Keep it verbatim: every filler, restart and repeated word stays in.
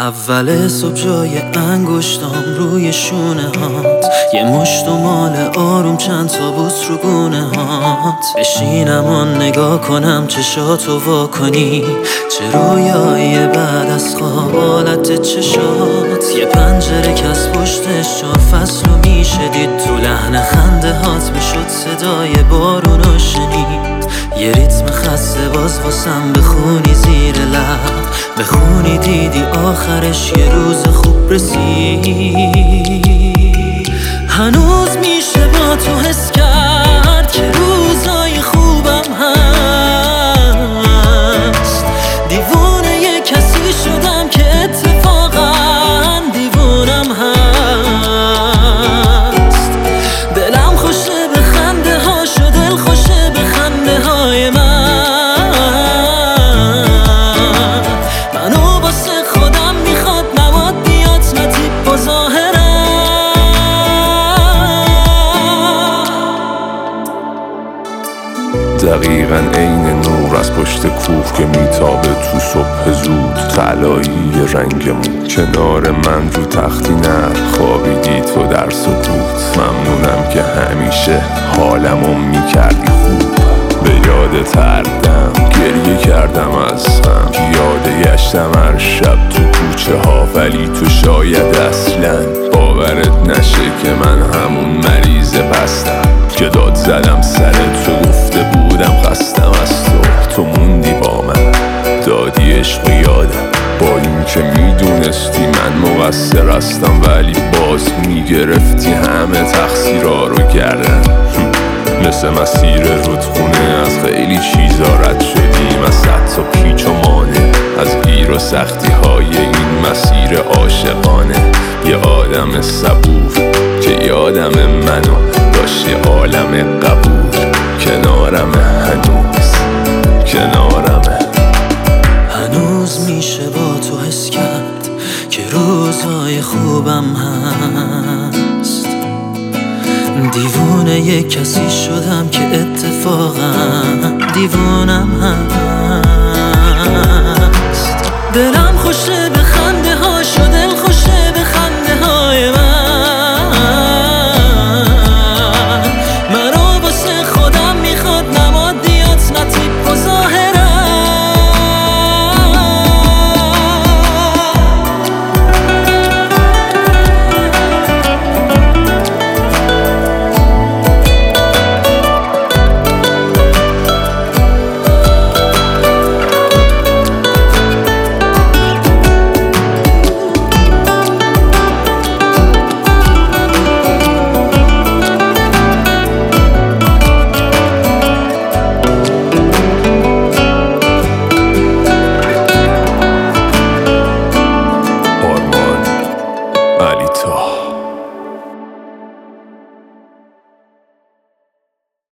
اول صبح جای انگشتام روی شونه هات، یه مشت و مال آروم چند تا بوس رو گونه هات. بشینم و نگاه کنم چشاتو وا کنی، چه رویایی بعد از خواب حالت چشات. یه پنجره که از پشتش چهار فصل رو میشه دید، تو لحن خنده هات میشد صدای بارون رو شنید. یه ریتم خسته باز واسم بخونی زیر لب، بخونی دیدی آخرش یه روز خوب رسید. هنوز میشه با تو حس کرد که روزای خوبم هست. دیوونه یه کسی شدم که اتفاقا دیوونم هست. دلم خوشه به خنده هاش و دل خوشه به خنده های من. منو واسه خودم میخواد نواد بیاد نتیب و ظاهرم. دقیقاً عین نور از پشت کوه که میتابه تو صبح زود، طلایی رنگمون کنار من رو تختی نه خوابیدی تو در سکوت. ممنونم که همیشه حالمو میکردی خوب. به یاد تردم گریه کردم از غم، یاد گشتم هر شب تو کوچه ها، ولی تو شاید اصلا باورت نشه که من همون مریض پستم که داد زدم سر تو گفته بودم خستم از تو. تو موندی با من دادی عشق و یادم، با این که میدونستی من مقصر هستم، ولی باز میگرفتی همه تقصیرها رو کردن. مثل مسیر رودخونه از خیلی چیزا رد شدیم، از صد تا پیچ و مانه، از گیر و سختی های این مسیر عاشقانه. یه آدم صبور که یادم منو داشت، یه عالم قبول کنارم، هنوز کنارمه. هنوز میشه با تو حس کرد که روزای خوبم هست. دیوونه یه کسی شدم که اتفاقا دیوونم هست. دلم خوشه